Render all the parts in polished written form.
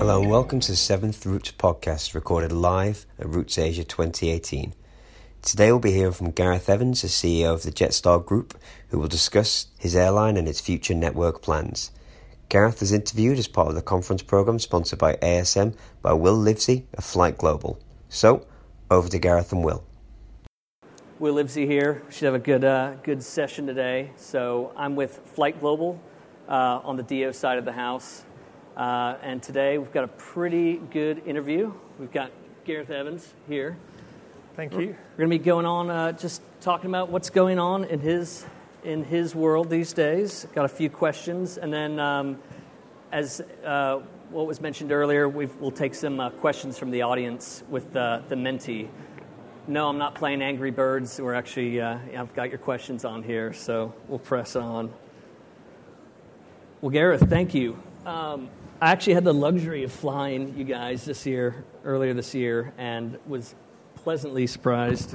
Hello and welcome to the 7th Roots podcast, recorded live at Roots Asia 2018. Today we'll be hearing from Gareth Evans, the CEO of the Jetstar Group, who will discuss his airline and its future network plans. Gareth was interviewed as part of the conference program sponsored by ASM by Will Livesey of Flight Global. So, over to Gareth and Will. Will Livesey here. We should have a good session today. So I'm with Flight Global on the DO side of the house. And today we've got a pretty good interview. We've got Gareth Evans here. Thank you. We're going to be going on just talking about what's going on in his world these days. Got a few questions. And then as what was mentioned earlier, we'll take some questions from the audience with the Menti. No, I'm not playing Angry Birds. We're actually, I've got your questions on here, so we'll press on. Well, Gareth, thank you. I actually had the luxury of flying you guys earlier this year, and was pleasantly surprised.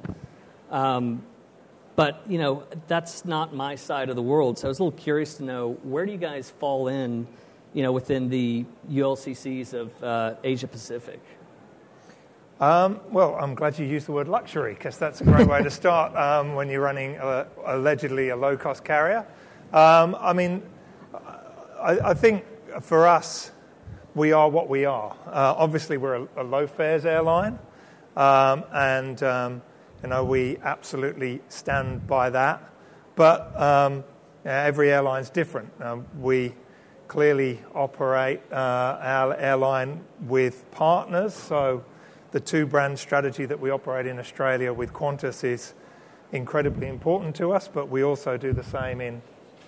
But, that's not my side of the world, so I was a little curious to know, where do you guys fall in, within the ULCCs of Asia Pacific? Well, I'm glad you used the word luxury, because that's a great way to start when you're running allegedly a low-cost carrier. I think for us, we are what we are. Obviously, we're a low-fares airline, and we absolutely stand by that. But every airline's different. We clearly operate our airline with partners, so the two-brand strategy that we operate in Australia with Qantas is incredibly important to us, but we also do the same in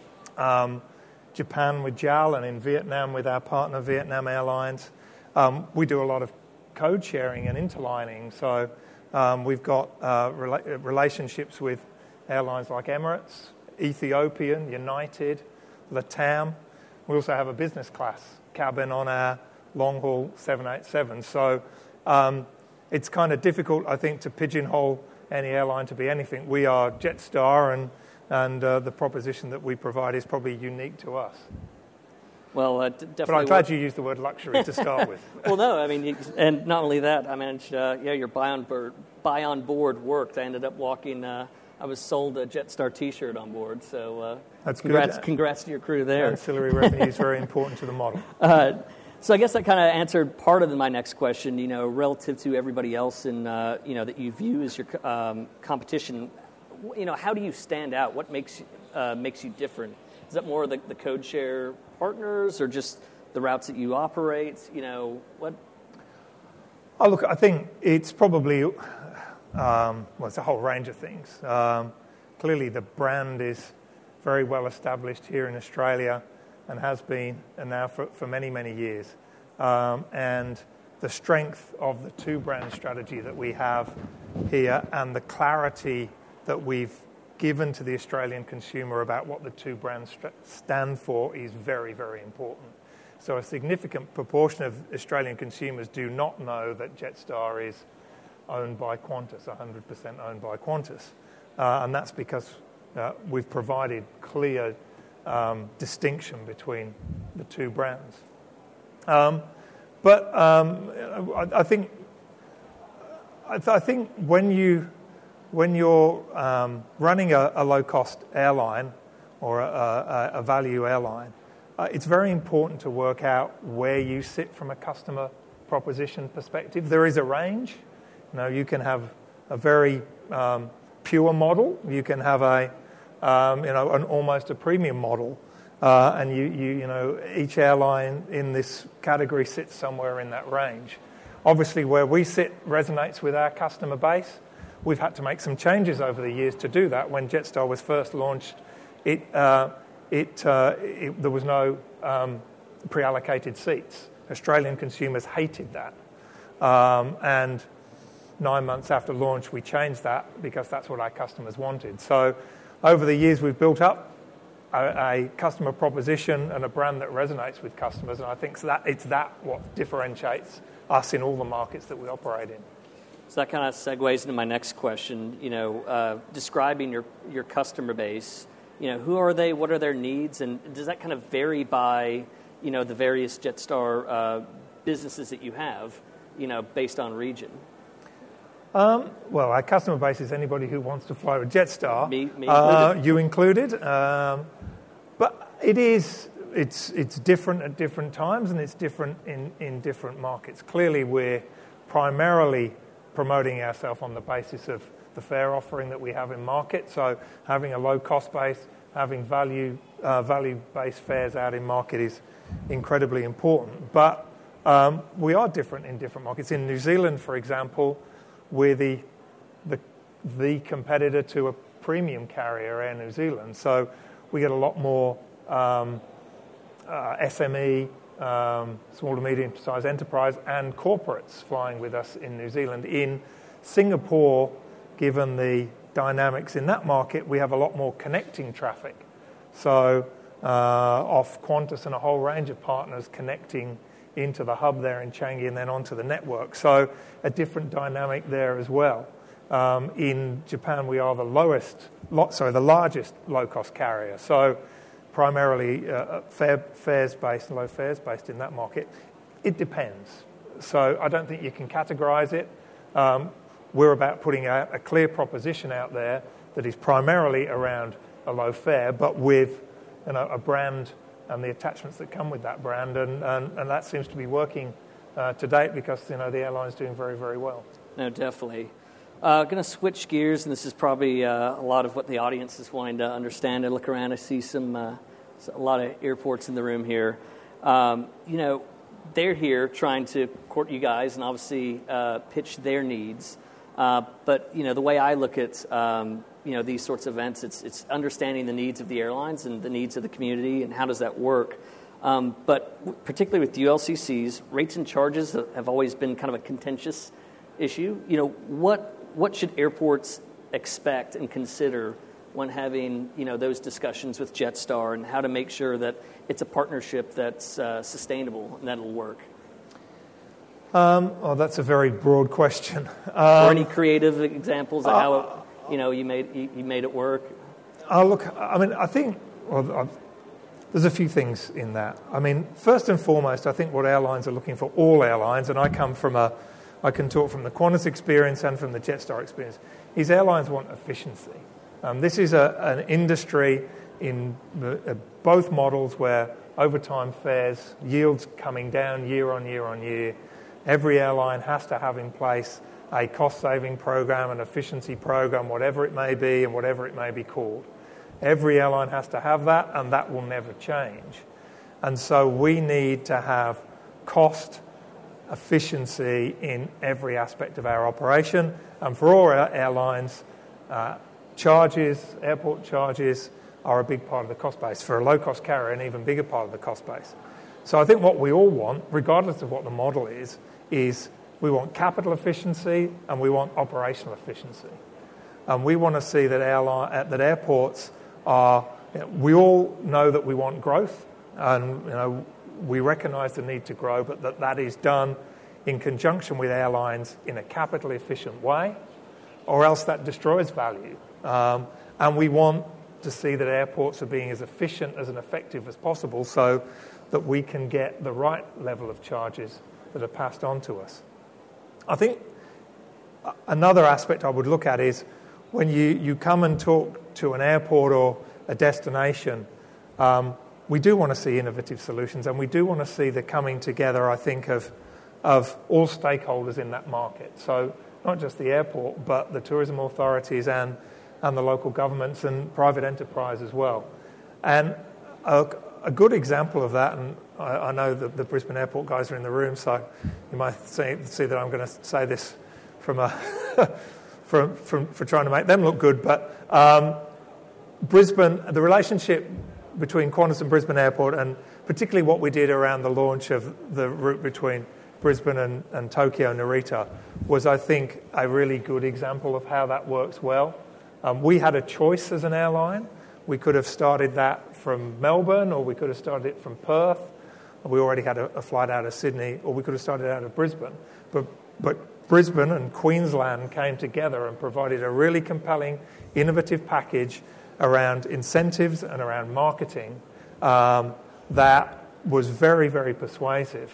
Japan with JAL and in Vietnam with our partner Vietnam Airlines. We do a lot of code sharing and interlining, so we've got relationships with airlines like Emirates, Ethiopian, United, LATAM. We also have a business class cabin on our long-haul 787. So it's kind of difficult, I think, to pigeonhole any airline to be anything. We are Jetstar, and the proposition that we provide is probably unique to us. Well, definitely. But I'm glad you used the word luxury to start with. Well, no, and not only that, I managed, your buy on board worked. I ended up walking. I was sold a Jetstar T-shirt on board, so that's congrats to your crew there. Ancillary revenue is very important to the model. So I guess that kind of answered part of my next question. Relative to everybody else, that you view as your competition, how do you stand out? What makes you different? Is that more the code share partners, or just the routes that you operate? What? Oh, look, I think it's probably it's a whole range of things. Clearly, the brand is very well established here in Australia, and has been, and now for many, many years. And the strength of the two-brand strategy that we have here, and the clarity that we've given to the Australian consumer about what the two brands stand for, is very, very important. So a significant proportion of Australian consumers do not know that Jetstar is owned by Qantas, 100% owned by Qantas. And that's because we've provided clear distinction between the two brands. But I think when you're running a low-cost airline or a value airline, it's very important to work out where you sit from a customer proposition perspective. There is a range. You can have a very pure model. You can have an almost a premium model, and each airline in this category sits somewhere in that range. Obviously, where we sit resonates with our customer base. We've had to make some changes over the years to do that. When Jetstar was first launched, there was no pre-allocated seats. Australian consumers hated that, and 9 months after launch, we changed that because that's what our customers wanted. So over the years, we've built up a customer proposition and a brand that resonates with customers, and I think it's what differentiates us in all the markets that we operate in. So that kind of segues into my next question. Describing your customer base. Who are they? What are their needs? And does that kind of vary by the various Jetstar businesses that you have, based on region? Well, our customer base is anybody who wants to fly with Jetstar. Me included. You included. But it's different at different times, and it's different in different markets. Clearly, we're primarily promoting ourselves on the basis of the fare offering that we have in market. So having a low cost base, having value-based fares out in market is incredibly important. But we are different in different markets. In New Zealand, for example, we're the competitor to a premium carrier, Air New Zealand. So we get a lot more SME, small to medium-sized enterprise, and corporates flying with us in New Zealand. In Singapore, given the dynamics in that market, we have a lot more connecting traffic. So off Qantas and a whole range of partners connecting into the hub there in Changi and then onto the network. So a different dynamic there as well. In Japan, we are the largest low-cost carrier. So primarily fares-based and low fares-based in that market. It depends. So I don't think you can categorize it. We're about putting out a clear proposition out there that is primarily around a low fare, but with a brand and the attachments that come with that brand, and that seems to be working to date because the airline's doing very, very well. No, definitely. Going to switch gears, and this is probably a lot of what the audience is wanting to understand. I look around, I see a lot of airports in the room here. They're here trying to court you guys and obviously pitch their needs. But the way I look at these sorts of events, it's understanding the needs of the airlines and the needs of the community and how does that work. But particularly with ULCCs, rates and charges have always been kind of a contentious issue. What should airports expect and consider when having those discussions with Jetstar, and how to make sure that it's a partnership that's sustainable and that'll work? That's a very broad question. Or any creative examples of how you made it work? I think there's a few things in that. First and foremost, I think what airlines are looking for, all airlines, and I can talk from the Qantas experience and from the Jetstar experience, is airlines want efficiency. This is an industry in both models where over time fares, yields coming down year on year on year. Every airline has to have in place a cost-saving program, an efficiency program, whatever it may be and whatever it may be called. Every airline has to have that, and that will never change. And so we need to have cost efficiency in every aspect of our operation. And for all our airlines, airport charges are a big part of the cost base. For a low-cost carrier, an even bigger part of the cost base. So I think what we all want, regardless of what the model is we want capital efficiency and we want operational efficiency. And we want to see that airports are, we all know that we want growth, and we recognise the need to grow, but that is done in conjunction with airlines in a capital efficient way, or else that destroys value. And we want to see that airports are being as efficient and effective as possible so that we can get the right level of charges that are passed on to us. I think another aspect I would look at is when you come and talk to an airport or a destination, we do want to see innovative solutions, and we do want to see the coming together, I think, of all stakeholders in that market. So not just the airport, but the tourism authorities and the local governments and private enterprise as well. And a good example of that, and I know that the Brisbane Airport guys are in the room, so you might see that I'm going to say this from for trying to make them look good, but Brisbane, the relationship between Qantas and Brisbane Airport, and particularly what we did around the launch of the route between Brisbane and Tokyo Narita, was, I think, a really good example of how that works well. We had a choice as an airline. We could have started that from Melbourne, or we could have started it from Perth. We already had a flight out of Sydney, or we could have started out of Brisbane. But Brisbane and Queensland came together and provided a really compelling, innovative package around incentives and around marketing that was very, very persuasive.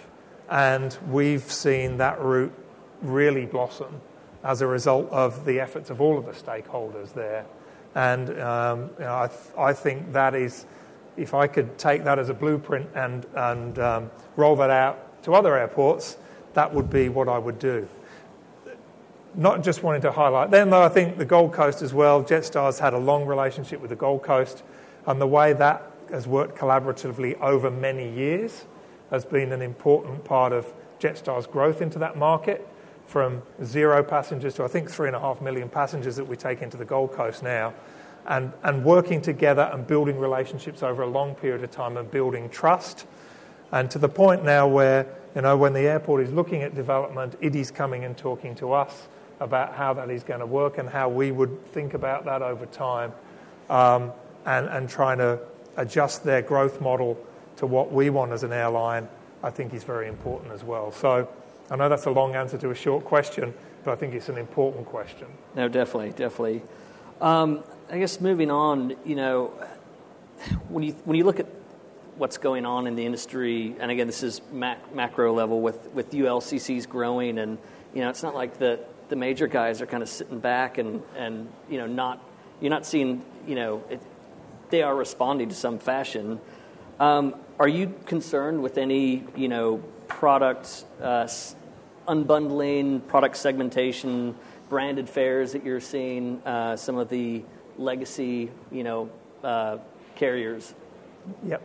And we've seen that route really blossom as a result of the efforts of all of the stakeholders there. And I think that is, if I could take that as a blueprint and roll that out to other airports, that would be what I would do. Not just wanting to highlight them, though. I think the Gold Coast as well. Jetstar's had a long relationship with the Gold Coast, and the way that has worked collaboratively over many years has been an important part of Jetstar's growth into that market, from 0 passengers to, I think, 3.5 million passengers that we take into the Gold Coast now, and working together and building relationships over a long period of time and building trust. And to the point now where, when the airport is looking at development, IDI's coming and talking to us about how that is going to work and how we would think about that over time, and trying to adjust their growth model to what we want as an airline, I think is very important as well. So I know that's a long answer to a short question, but I think it's an important question. No, definitely. I guess moving on, when you look at what's going on in the industry, and again, this is macro level with ULCCs growing, and it's not like the major guys are kind of sitting back and you're not seeing they are responding to some fashion. Are you concerned with any product unbundling, product segmentation, branded fares that you're seeing some of the legacy carriers? Yep.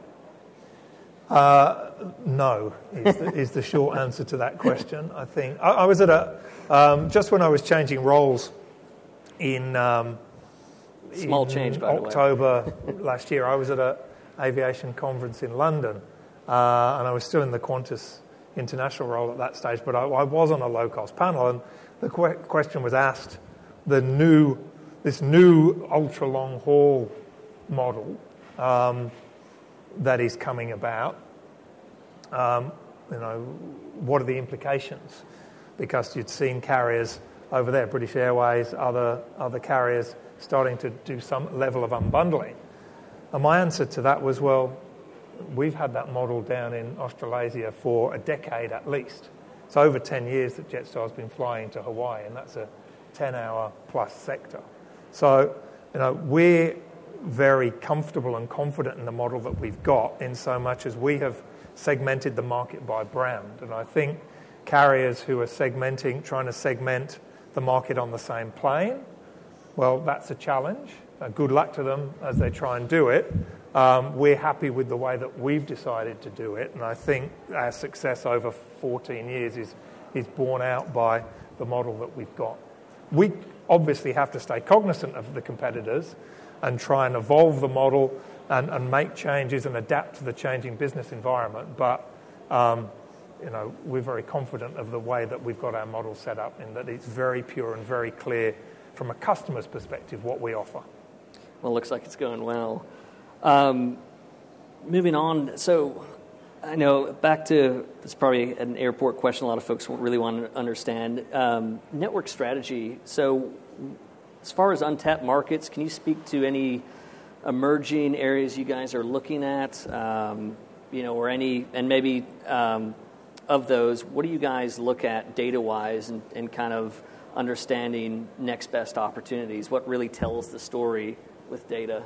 No is the short answer to that question. I think I was at just when I was changing roles in small change, by October last year, I was at an aviation conference in London, and I was still in the Qantas international role at that stage, but I was on a low-cost panel, and the question was asked, this new ultra-long haul model that is coming about, what are the implications? Because you'd seen carriers over there, British Airways, other carriers, starting to do some level of unbundling. And my answer to that was, well, we've had that model down in Australasia for a decade at least. It's over 10 years that Jetstar's been flying to Hawaii, and that's a 10-hour plus sector. So, we're very comfortable and confident in the model that we've got, in so much as we have segmented the market by brand. And I think carriers who are trying to segment the market on the same plane, well, that's a challenge. Good luck to them as they try and do it. We're happy with the way that we've decided to do it, and I think our success over 14 years is borne out by the model that we've got. We obviously have to stay cognizant of the competitors and try and evolve the model and make changes and adapt to the changing business environment, but we're very confident of the way that we've got our model set up, in that it's very pure and very clear from a customer's perspective what we offer. Well, it looks like it's going well. Moving on, so I know back to, it's probably an airport question a lot of folks really want to understand, network strategy. So as far as untapped markets, can you speak to any emerging areas you guys are looking at, or any, and maybe of those, what do you guys look at data-wise and kind of understanding next best opportunities? What really tells the story with data?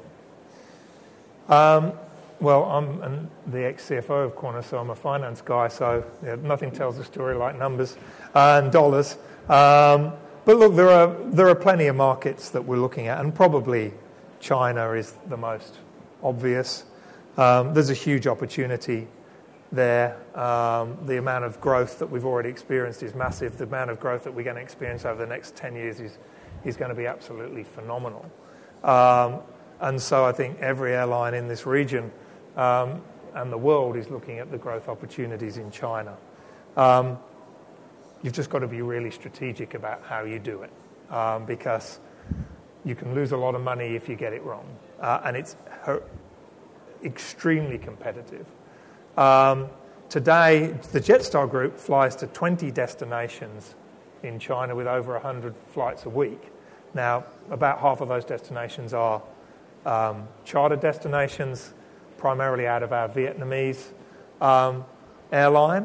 Well, I'm the ex-CFO of Qantas, so I'm a finance guy, so nothing tells the story like numbers and dollars. But look, there are plenty of markets that we're looking at, and probably China is the most obvious. There's a huge opportunity there. The amount of growth that we've already experienced is massive. The amount of growth that we're going to experience over the next 10 years is going to be absolutely phenomenal. And so I think every airline in this region and the world is looking at the growth opportunities in China. You've just got to be really strategic about how you do it, because you can lose a lot of money if you get it wrong. And it's extremely competitive. Today, the Jetstar Group flies to 20 destinations in China with over 100 flights a week. Now, about half of those destinations are charter destinations, primarily out of our Vietnamese airline,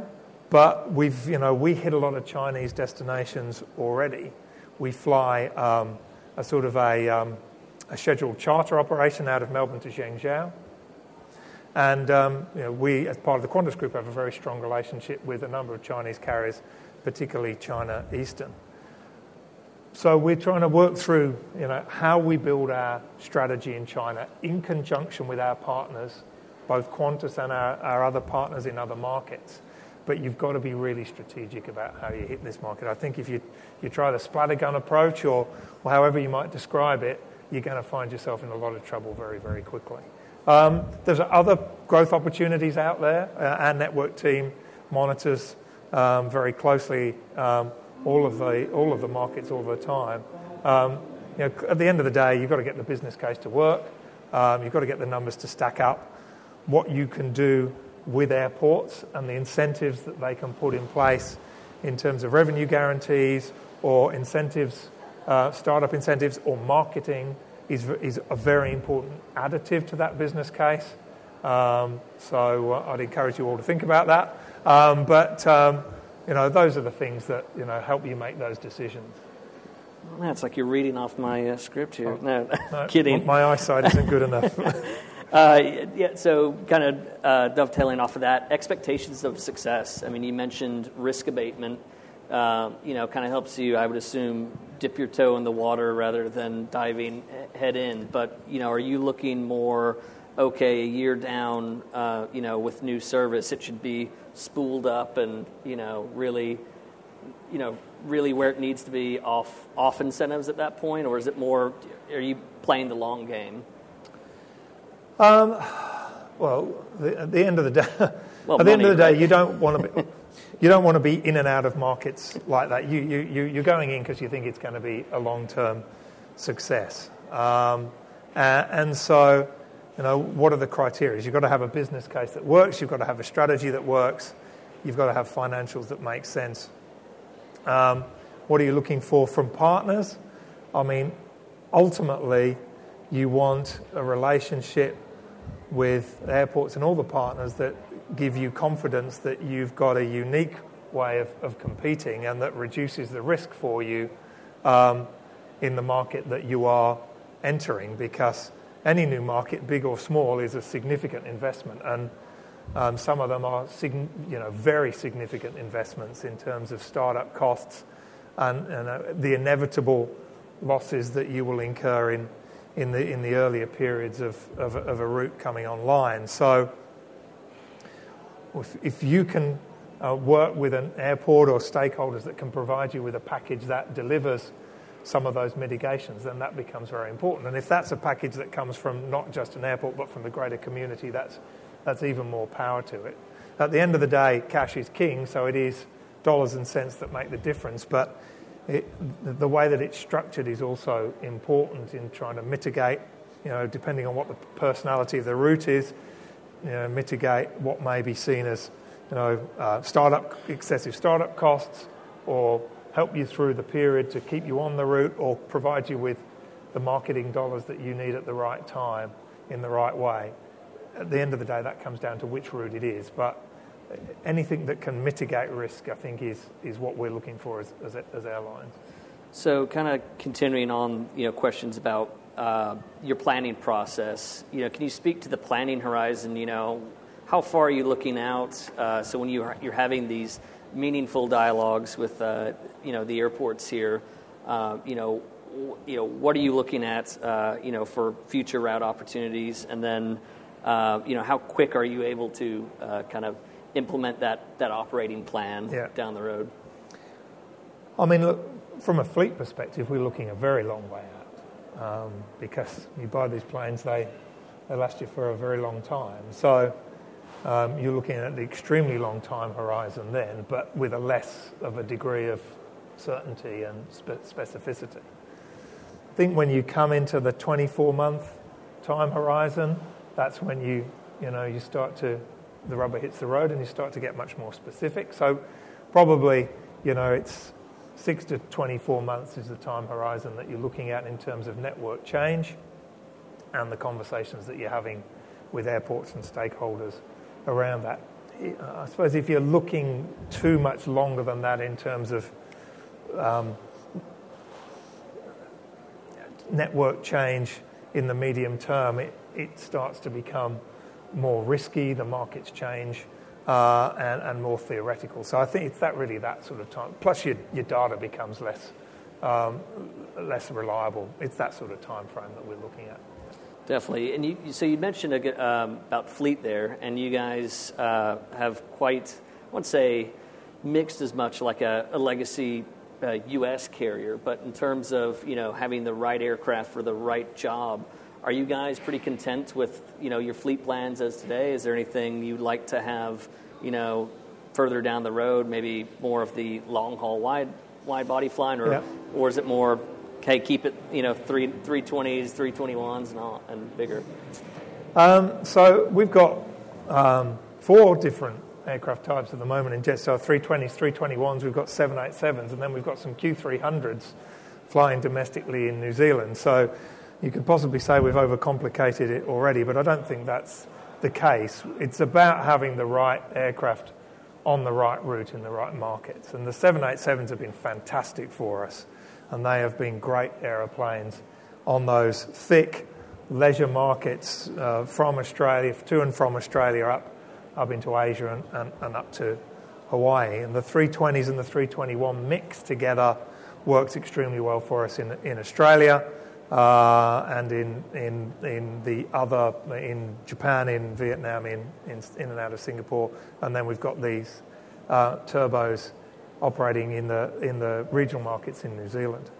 But we hit a lot of Chinese destinations already. We fly a sort of a scheduled charter operation out of Melbourne to Zhengzhou. And we, as part of the Qantas Group, have a very strong relationship with a number of Chinese carriers, particularly China Eastern. So we're trying to work through, how we build our strategy in China in conjunction with our partners, both Qantas and our other partners in other markets. But you've got to be really strategic about how you hit this market. I think if you try the splattergun approach or however you might describe it, you're going to find yourself in a lot of trouble very, very quickly. There's other growth opportunities out there. Our network team monitors very closely all of the markets all the time. At the end of the day, you've got to get the business case to work. You've got to get the numbers to stack up. What you can do with airports and the incentives that they can put in place in terms of revenue guarantees or incentives, startup incentives or marketing is a very important additive to that business case. So I'd encourage you all to think about that. But those are the things that help you make those decisions. Well, it's like you're reading off my script here. No, kidding. My eyesight isn't good enough. So kind of dovetailing off of that, expectations of success. I mean, you mentioned risk abatement. Kind of helps you, I would assume, dip your toe in the water rather than diving head in. But, are you looking more, a year down, with new service, it should be spooled up and, really where it needs to be off incentives at that point? Or is it more, are you playing the long game? Well, at the end of the day, you don't want to be in and out of markets like that. You're going in because you think it's going to be a long-term success. And so, what are the criteria? You've got to have a business case that works. You've got to have a strategy that works. You've got to have financials that make sense. What are you looking for from partners? I mean, ultimately, you want a relationship with airports and all the partners that give you confidence that you've got a unique way of competing and that reduces the risk for you in the market that you are entering, because any new market, big or small, is a significant investment, and some of them are very significant investments in terms of startup costs and the inevitable losses that you will incur in the earlier periods of a route coming online. So if you can work with an airport or stakeholders that can provide you with a package that delivers some of those mitigations, then that becomes very important. And if that's a package that comes from not just an airport but from the greater community, that's even more power to it. At the end of the day, cash is king, so it is dollars and cents that make the difference, but the way that it's structured is also important in trying to mitigate, depending on what the personality of the route is, mitigate what may be seen as, excessive startup costs, or help you through the period to keep you on the route, or provide you with the marketing dollars that you need at the right time in the right way. At the end of the day, that comes down to which route it is, but anything that can mitigate risk, I think, is what we're looking for as airlines. So kind of continuing on, questions about your planning process. Can you speak to the planning horizon? How far are you looking out? So when you're having these meaningful dialogues with the airports here, what are you looking at? For future route opportunities, and then how quick are you able to kind of implement that operating plan down the road? I mean, look, from a fleet perspective, we're looking a very long way out because you buy these planes, they last you for a very long time. So you're looking at the extremely long time horizon then, but with a less of a degree of certainty and specificity. I think when you come into the 24-month time horizon, that's when you start to, the rubber hits the road and you start to get much more specific. So probably, it's 6 to 24 months is the time horizon that you're looking at in terms of network change and the conversations that you're having with airports and stakeholders around that. I suppose if you're looking too much longer than that in terms of network change in the medium term, it starts to become more risky, the markets change, and more theoretical. So I think it's that sort of time. Plus your data becomes less reliable. It's that sort of time frame that we're looking at. Definitely. And so you mentioned about fleet there, and you guys have quite, I wouldn't say mixed as much like a legacy U.S. carrier, but in terms of, having the right aircraft for the right job, are you guys pretty content with, your fleet plans as today? Is there anything you'd like to have, further down the road, maybe more of the long-haul wide body flying, or is it more, okay, keep it, 320s, 321s and bigger? So we've got 4 different aircraft types at the moment in Jetstar: 320s, 321s, we've got 787s, and then we've got some Q300s flying domestically in New Zealand. So you could possibly say we've overcomplicated it already, but I don't think that's the case. It's about having the right aircraft on the right route in the right markets. And the 787s have been fantastic for us, and they have been great aeroplanes on those thick leisure markets from Australia, to and from Australia up into Asia and up to Hawaii. And the 320s and the 321 mixed together works extremely well for us in Australia and in the other, in Japan, in Vietnam, in and out of Singapore. And then we've got these turbos operating in the regional markets in New Zealand.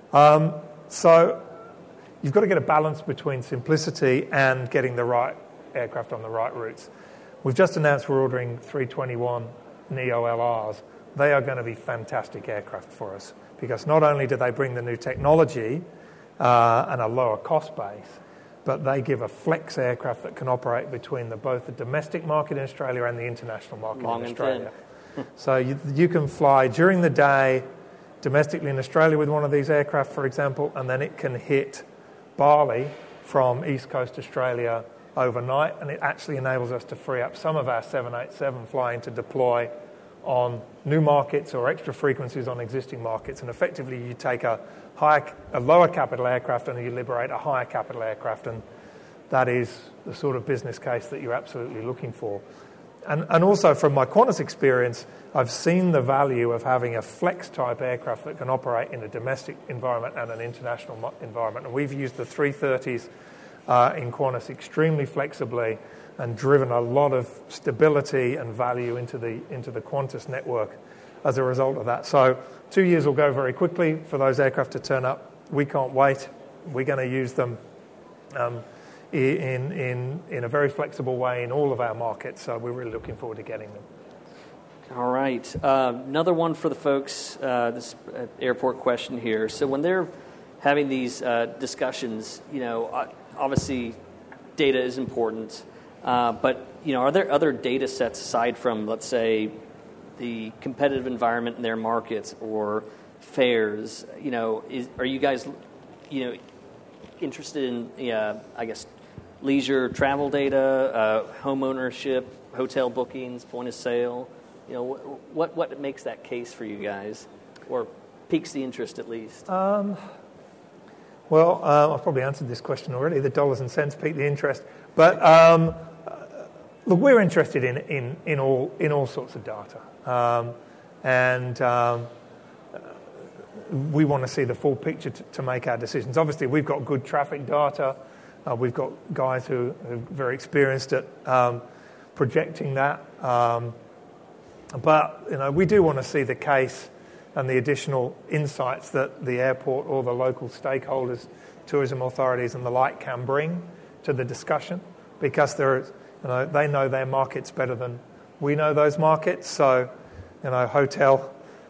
So you've got to get a balance between simplicity and getting the right aircraft on the right routes. We've just announced we're ordering 321 Neo LRs. They are going to be fantastic aircraft for us because not only do they bring the new technology and a lower cost base, but they give a flex aircraft that can operate between both the domestic market in Australia and the international market in Australia. So you can fly during the day domestically in Australia with one of these aircraft, for example, and then it can hit Bali from East Coast Australia overnight, and it actually enables us to free up some of our 787 flying to deploy on new markets or extra frequencies on existing markets. And effectively, you take a lower capital aircraft and you liberate a higher capital aircraft, and that is the sort of business case that you're absolutely looking for. And also from my Qantas experience, I've seen the value of having a flex-type aircraft that can operate in a domestic environment and an international environment. And we've used the 330s in Qantas extremely flexibly and driven a lot of stability and value into the Qantas network as a result of that. So 2 years will go very quickly for those aircraft to turn up. We can't wait. We're going to use them in a very flexible way in all of our markets. So we're really looking forward to getting them. All right. Another one for the folks, this airport question here. So when they're having these discussions, obviously data is important, but are there other data sets aside from, let's say, the competitive environment in their markets or fares? Are you guys, interested in, leisure travel data, home ownership, hotel bookings, point of sale? What makes that case for you guys, or piques the interest at least? Well, I've probably answered this question already. The dollars and cents pique the interest, but look, we're interested in all sorts of data, and we want to see the full picture to make our decisions. Obviously, we've got good traffic data. We've got guys who are very experienced at projecting that, but we do want to see the case and the additional insights that the airport or the local stakeholders, tourism authorities and the like can bring to the discussion, because they know their markets better than we know those markets. So, hotel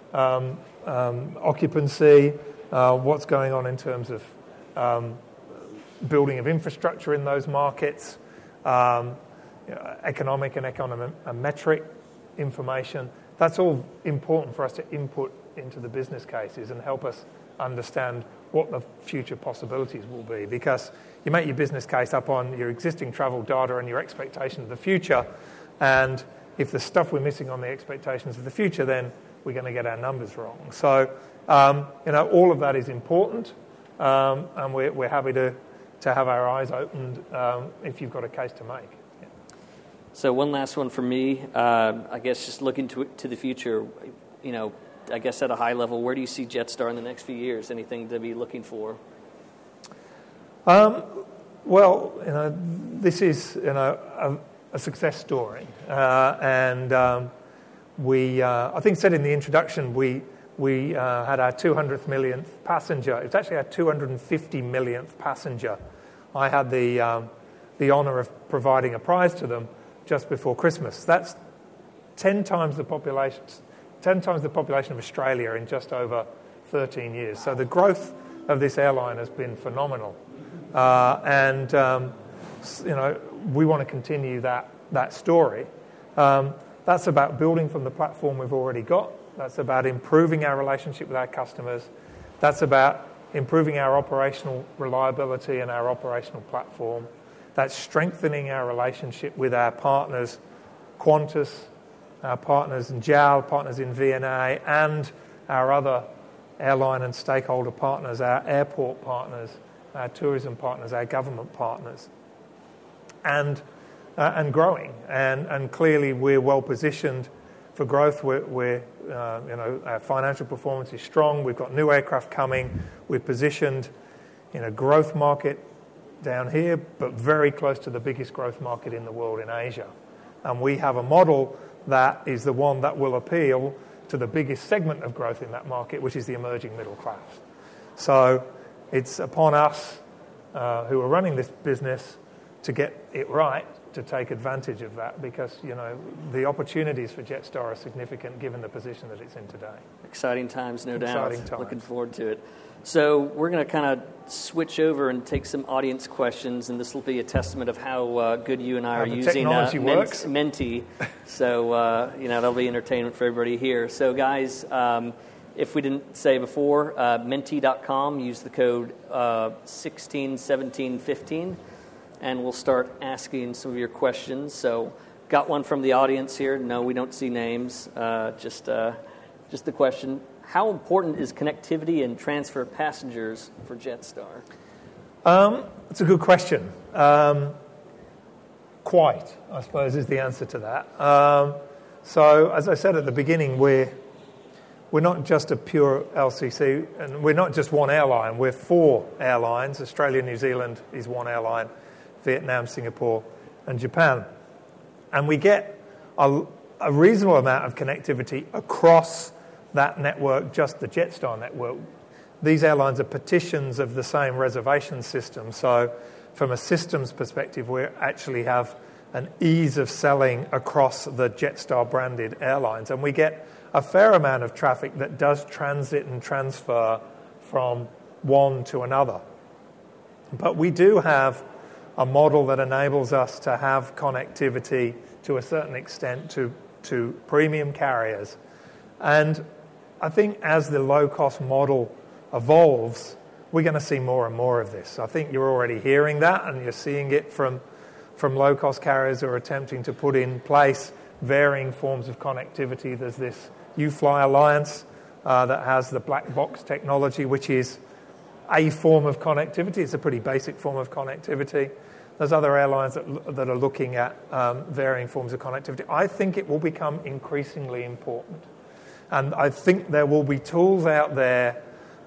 occupancy, what's going on in terms of building of infrastructure in those markets, economic and econometric information. That's all important for us to input into the business cases and help us understand what the future possibilities will be, because you make your business case up on your existing travel data and your expectation of the future, and if the stuff we're missing on the expectations of the future, then we're going to get our numbers wrong. So, all of that is important, and we're happy to have our eyes opened if you've got a case to make. Yeah. So one last one for me. I guess just looking to the future, I guess at a high level, where do you see Jetstar in the next few years? Anything to be looking for? Well, this is a success story, and I think said in the introduction we had our 200th millionth passenger. It's actually our 250 millionth passenger. I had the honour of providing a prize to them just before Christmas. That's 10 times the population of Australia in just over 13 years. So the growth of this airline has been phenomenal, and we want to continue that story. That's about building from the platform we've already got. That's about improving our relationship with our customers. That's about improving our operational reliability and our operational platform. That's strengthening our relationship with our partners, Qantas, our partners in JAL, partners in VNA, and our other airline and stakeholder partners, our airport partners, our tourism partners, our government partners, and growing. And clearly we're well positioned for growth. Our financial performance is strong. We've got new aircraft coming. We're positioned in a growth market down here, but very close to the biggest growth market in the world in Asia. And we have a model that is the one that will appeal to the biggest segment of growth in that market, which is the emerging middle class. So it's upon us who are running this business to get it right, to take advantage of that, because the opportunities for Jetstar are significant given the position that it's in today. Exciting times, no doubt. Exciting times. Looking forward to it. So we're going to kind of switch over and take some audience questions, and this will be a testament of how good you and I are using Menti. So that'll be entertainment for everybody here. So guys, if we didn't say before, Menti.com, use the code 161715. And we'll start asking some of your questions. So, got one from the audience here. No, we don't see names. Just the question: how important is connectivity and transfer of passengers for Jetstar? It's a good question. Quite, I suppose, is the answer to that. So, as I said at the beginning, we're not just a pure LCC, and we're not just one airline. We're 4 airlines. Australia, New Zealand is one airline. Vietnam, Singapore, and Japan. And we get a reasonable amount of connectivity across that network, just the Jetstar network. These airlines are partitions of the same reservation system. So from a systems perspective, we actually have an ease of selling across the Jetstar branded airlines. And we get a fair amount of traffic that does transit and transfer from one to another. But we do have a model that enables us to have connectivity to a certain extent to premium carriers. And I think as the low-cost model evolves, we're going to see more and more of this. I think you're already hearing that, and you're seeing it from low-cost carriers who are attempting to put in place varying forms of connectivity. There's this UFly Alliance that has the black box technology, which is a form of connectivity. It's a pretty basic form of connectivity. There's other airlines that are looking at varying forms of connectivity. I think it will become increasingly important. And I think there will be tools out there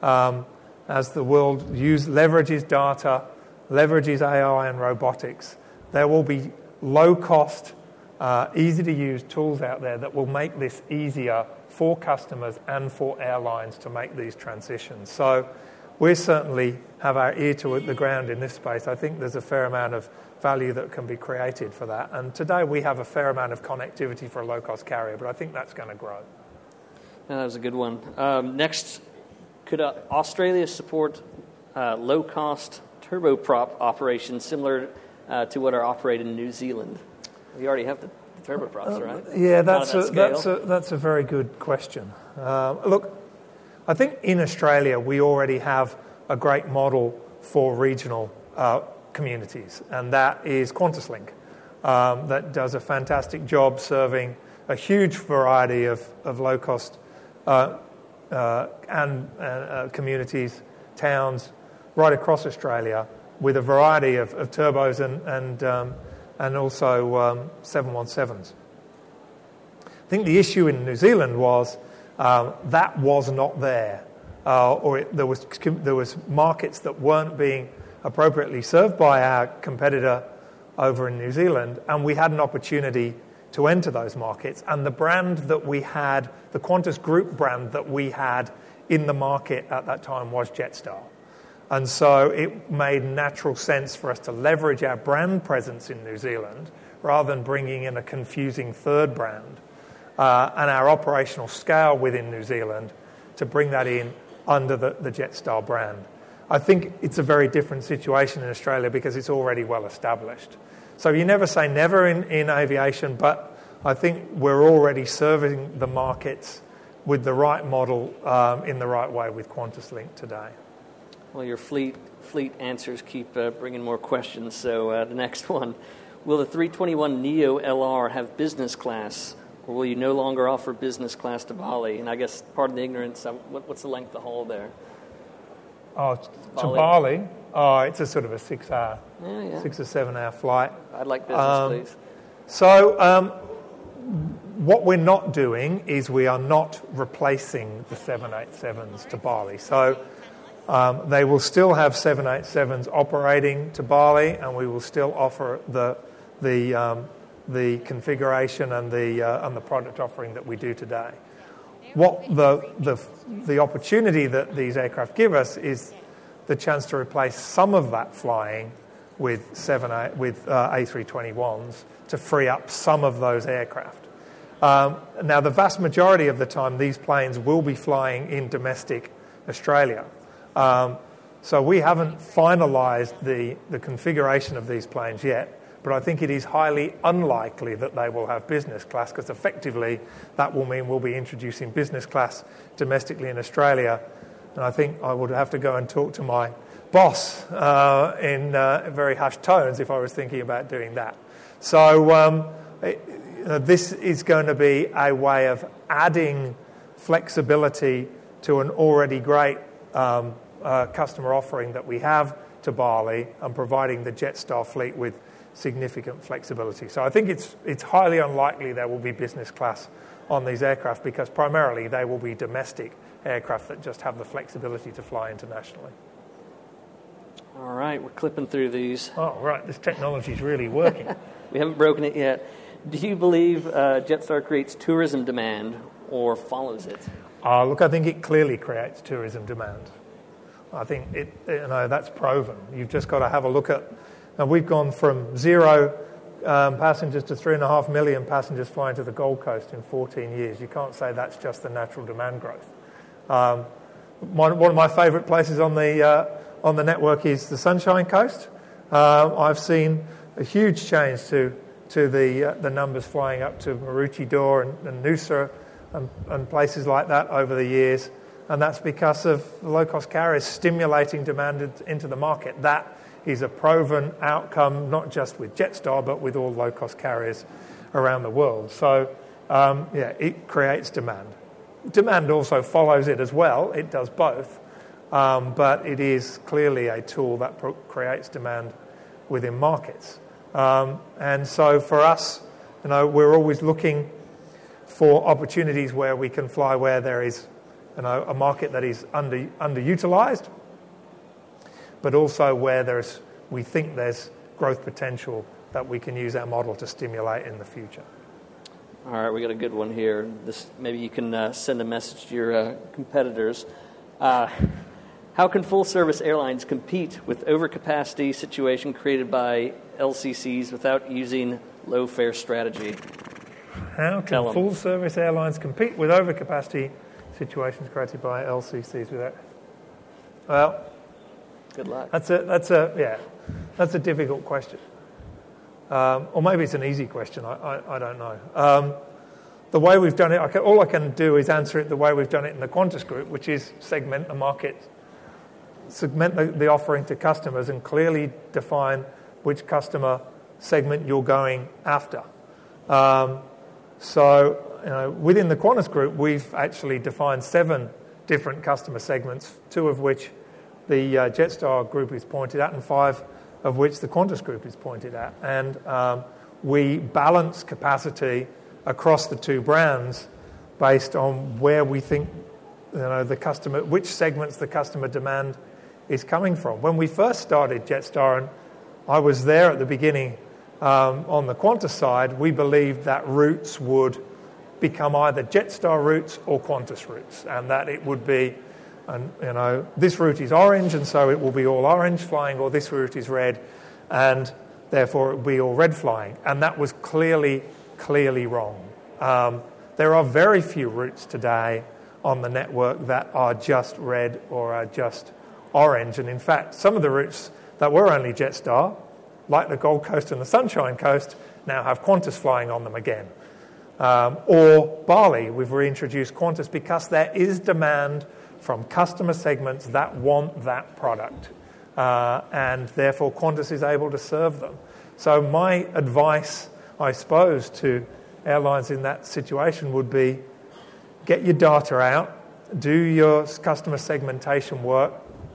as the world leverages data, leverages AI and robotics. There will be low-cost, easy-to-use tools out there that will make this easier for customers and for airlines to make these transitions. So we certainly have our ear to the ground in this space. I think there's a fair amount of value that can be created for that. And today we have a fair amount of connectivity for a low-cost carrier, but I think that's going to grow. That was a good one. Next, could Australia support low-cost turboprop operations similar to what are operated in New Zealand? We already have the turboprops, right? Yeah, that's a very good question. Look, I think in Australia we already have a great model for regional communities, and that is QantasLink. that does a fantastic job serving a huge variety of low-cost communities, towns, right across Australia, with a variety of turbos and also 717s. I think the issue in New Zealand was that was not there, there was markets that weren't being appropriately served by our competitor over in New Zealand, and we had an opportunity to enter those markets. And the brand that we had, the Qantas Group brand that we had in the market at that time was Jetstar. And so it made natural sense for us to leverage our brand presence in New Zealand rather than bringing in a confusing third brand and our operational scale within New Zealand to bring that in under the Jetstar brand. I think it's a very different situation in Australia because it's already well established. So you never say never in aviation, but I think we're already serving the markets with the right model in the right way with QantasLink today. Well, your fleet answers keep bringing more questions. So the next one, will the 321neo LR have business class, or will you no longer offer business class to Bali? And I guess, pardon the ignorance, what's the length of the haul there? Oh, to Bali? Oh, it's a sort of a 6 or 7 hour flight. I'd like business, please. So what we're not doing is we are not replacing the 787s to Bali. So they will still have 787s operating to Bali, and we will still offer the configuration and the product offering that we do today. What the opportunity that these aircraft give us is the chance to replace some of that flying with A321s to free up some of those aircraft. Now, the vast majority of the time, these planes will be flying in domestic Australia. So we haven't finalised the configuration of these planes yet, but I think it is highly unlikely that they will have business class, because effectively that will mean we'll be introducing business class domestically in Australia. And I think I would have to go and talk to my boss in very hushed tones if I was thinking about doing that. So this is going to be a way of adding flexibility to an already great customer offering that we have to Bali, and providing the Jetstar fleet with significant flexibility. So I think it's highly unlikely there will be business class on these aircraft, because primarily they will be domestic aircraft that just have the flexibility to fly internationally. All right, we're clipping through these. Oh, right, this technology is really working. We haven't broken it yet. Do you believe Jetstar creates tourism demand or follows it? Look, I think it clearly creates tourism demand. I think that's proven. You've just got to have a look at. Now, we've gone from 0 passengers to 3.5 million passengers flying to the Gold Coast in 14 years. You can't say that's just the natural demand growth. One of my favourite places on the network is the Sunshine Coast. I've seen a huge change to the numbers flying up to Maroochydore and Noosa and places like that over the years, and that's because of low-cost carriers stimulating demand into the market. That is a proven outcome, not just with Jetstar, but with all low-cost carriers around the world. So, it creates demand. Demand also follows it as well. It does both. But it is clearly a tool that creates demand within markets. And so for us, we're always looking for opportunities where we can fly where there is a market that is underutilized, but also where we think there's growth potential that we can use our model to stimulate in the future. All right, we got a good one here. Maybe you can send a message to your competitors. How can full-service airlines compete with overcapacity situation created by LCCs without using low-fare strategy? How can full-service airlines compete with overcapacity situations created by LCCs without? Well, good luck. That's a difficult question. Or maybe it's an easy question. I don't know. The way we've done it, all I can do is answer it the way we've done it in the Qantas Group, which is segment the market, segment the offering to customers, and clearly define which customer segment you're going after. So within the Qantas Group, we've actually defined 7 different customer segments, 2 of which the Jetstar Group is pointed at, and 5 of which the Qantas Group is pointed at. And we balance capacity across the 2 brands based on where we think the customer, which segments the customer demand is coming from. When we first started Jetstar, and I was there at the beginning on the Qantas side, we believed that routes would become either Jetstar routes or Qantas routes, and that it would be, this route is orange, and so it will be all orange flying, or this route is red, and therefore it will be all red flying. And that was clearly wrong. There are very few routes today on the network that are just red or are just orange. And in fact, some of the routes that were only Jetstar, like the Gold Coast and the Sunshine Coast, now have Qantas flying on them again. Or Bali, we've reintroduced Qantas because there is demand from customer segments that want that product. And therefore Qantas is able to serve them. So my advice, I suppose, to airlines in that situation would be get your data out, do your customer segmentation work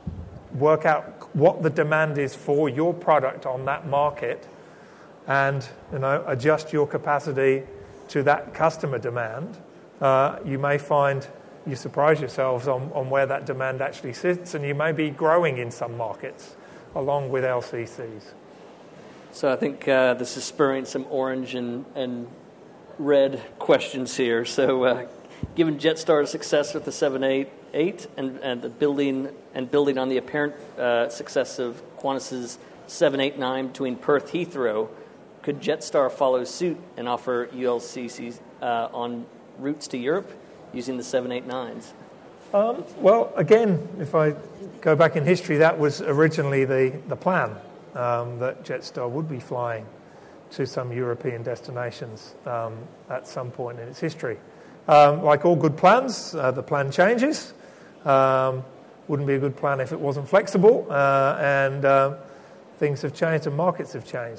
out what the demand is for your product on that market, and adjust your capacity to that customer demand. You may find you surprise yourselves on where that demand actually sits, and you may be growing in some markets along with LCCs. So I think this is spurring some orange and red questions here. So given Jetstar's success with the 788 and the building on the apparent success of Qantas's 789 between Perth Heathrow, could Jetstar follow suit and offer ULCCs on routes to Europe using the 789s? Well, again, if I go back in history, that was originally the plan, that Jetstar would be flying to some European destinations at some point in its history. Like all good plans, the plan changes. Wouldn't be a good plan if it wasn't flexible, and things have changed and markets have changed.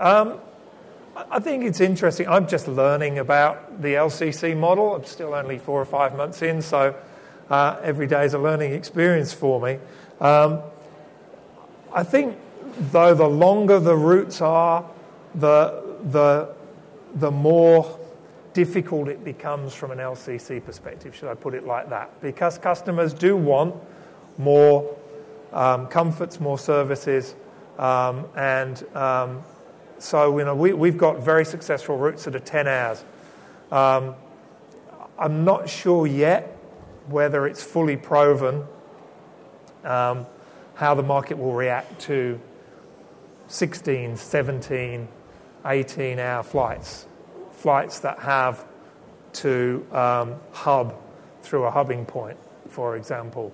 I think it's interesting. I'm just learning about the LCC model. I'm still only 4 or 5 months in, so every day is a learning experience for me. I think, though, the longer the routes are, the more difficult it becomes from an LCC perspective, should I put it like that, because customers do want more comforts, more services, so we've got very successful routes that are 10 hours. I'm not sure yet whether it's fully proven how the market will react to 16, 17, 18-hour flights that have to hub through a hubbing point, for example.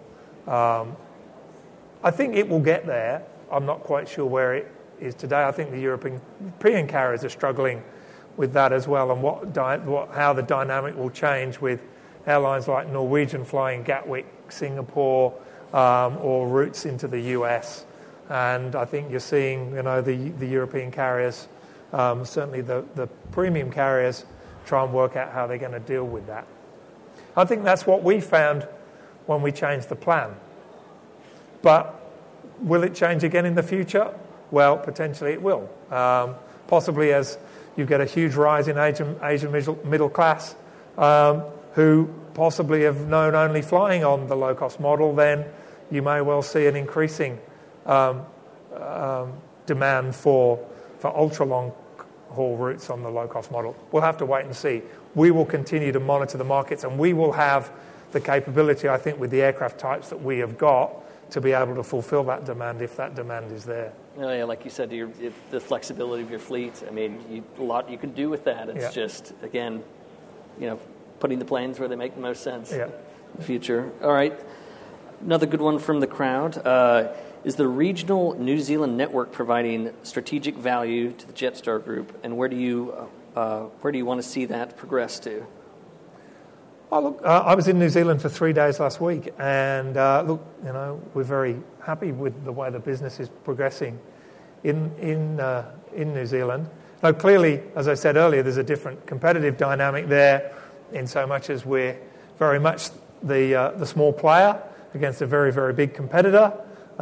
I think it will get there. I'm not quite sure where it is today. I think the European carriers are struggling with that as well, and how the dynamic will change with airlines like Norwegian flying Gatwick, Singapore, or routes into the US. And I think you're seeing, the European carriers, certainly the premium carriers, try and work out how they're going to deal with that. I think that's what we found when we changed the plan. But will it change again in the future? Well, potentially it will. Possibly as you get a huge rise in Asian middle class who possibly have known only flying on the low-cost model, then you may well see an increasing demand for ultra-long haul routes on the low-cost model. We'll have to wait and see. We will continue to monitor the markets, and we will have the capability, I think, with the aircraft types that we have got, to be able to fulfill that demand if that demand is there. Oh, yeah, like you said, the flexibility of your fleet. I mean, a lot you can do with that. It's just, again, putting the planes where they make the most sense in the future. All right, another good one from the crowd. Is the regional New Zealand network providing strategic value to the Jetstar Group, and where do you want to see that progress to? Oh, look, I was in New Zealand for 3 days last week, and we're very happy with the way the business is progressing in in New Zealand. Now, clearly, as I said earlier, there's a different competitive dynamic there in so much as we're very much the small player against a very, very big competitor.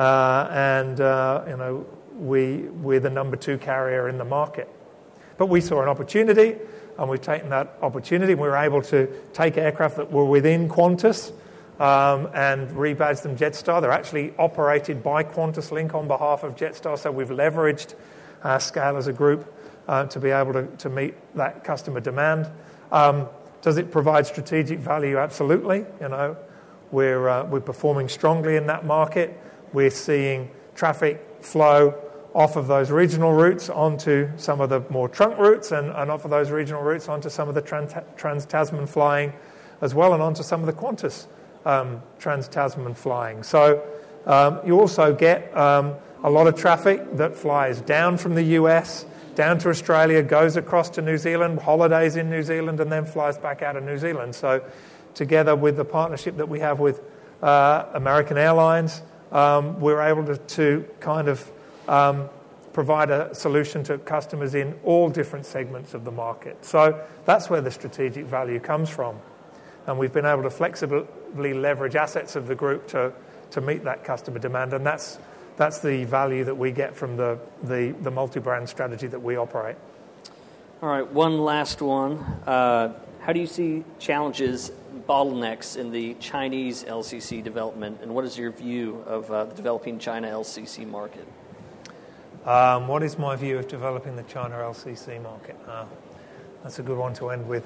We're the number 2 carrier in the market. But we saw an opportunity, and we've taken that opportunity. We were able to take aircraft that were within Qantas and rebadge them Jetstar. They're actually operated by QantasLink on behalf of Jetstar, so we've leveraged our scale as a group to be able to meet that customer demand. Does it provide strategic value? Absolutely. We're performing strongly in that market. We're seeing traffic flow off of those regional routes onto some of the more trunk routes and off of those regional routes onto some of the trans-Tasman flying as well, and onto some of the Qantas trans-Tasman flying. So you also get a lot of traffic that flies down from the US, down to Australia, goes across to New Zealand, holidays in New Zealand, and then flies back out of New Zealand. So together with the partnership that we have with American Airlines, we're able to kind of provide a solution to customers in all different segments of the market. So that's where the strategic value comes from. And we've been able to flexibly leverage assets of the group to meet that customer demand. And that's the value that we get from the multi-brand strategy that we operate. All right, one last one. How do you see challenges, bottlenecks in the Chinese LCC development, and what is your view of the developing China LCC market? What is my view of developing the China LCC market? That's a good one to end with.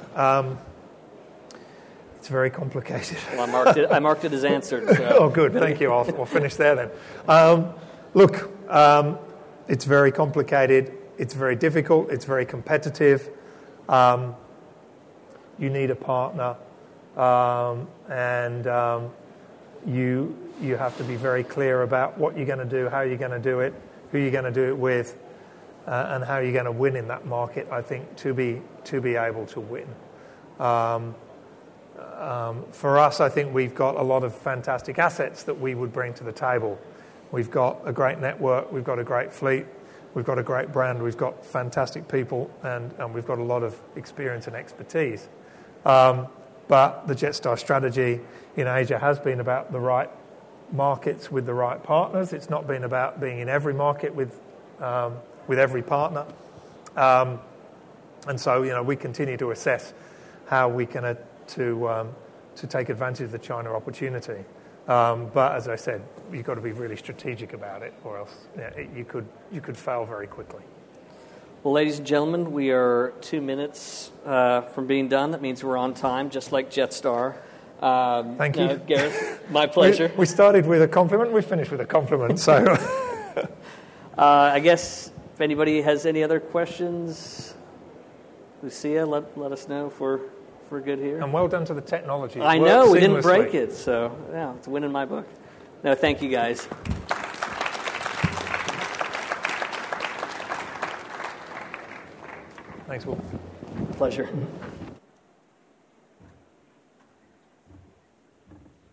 It's very complicated. Well, I marked it as answered. So. Oh, good. Thank you. I'll finish there then. Look, it's very complicated. It's very difficult. It's very competitive. You need a partner, and you have to be very clear about what you're going to do, how you're going to do it, who you're going to do it with, and how you're going to win in that market. I think to be able to win. For us, I think we've got a lot of fantastic assets that we would bring to the table. We've got a great network, we've got a great fleet, we've got a great brand, we've got fantastic people, and we've got a lot of experience and expertise. But the Jetstar strategy in Asia has been about the right markets with the right partners. It's not been about being in every market with every partner. And so, we continue to assess how we can to take advantage of the China opportunity. But as I said, you've got to be really strategic about it, or else you could fail very quickly. Well, ladies and gentlemen, we are 2 minutes from being done. That means we're on time, just like Jetstar. Thank you. Gareth, my pleasure. We started with a compliment, we finished with a compliment. So, I guess if anybody has any other questions, Lucia, let us know if we're good here. And well done to the technology. I know, we didn't break it, so yeah, it's a win in my book. No, thank you guys. Thanks, Will. Pleasure.